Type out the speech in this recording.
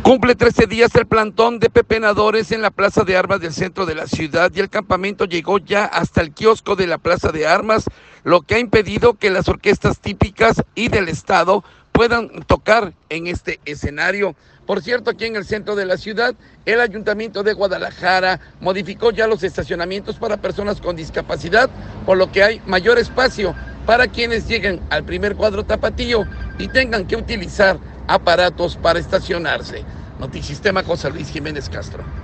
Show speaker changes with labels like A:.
A: Cumple 13 días el plantón de pepenadores en la Plaza de Armas del centro de la ciudad y el campamento llegó ya hasta el kiosco de la Plaza de Armas, lo que ha impedido que las orquestas típicas y del estado puedan tocar en este escenario. Por cierto, aquí en el centro de la ciudad, el Ayuntamiento de Guadalajara modificó ya los estacionamientos para personas con discapacidad, por lo que hay mayor espacio para quienes lleguen al primer cuadro tapatío y tengan que utilizar aparatos para estacionarse. Notisistema, José Luis Jiménez Castro.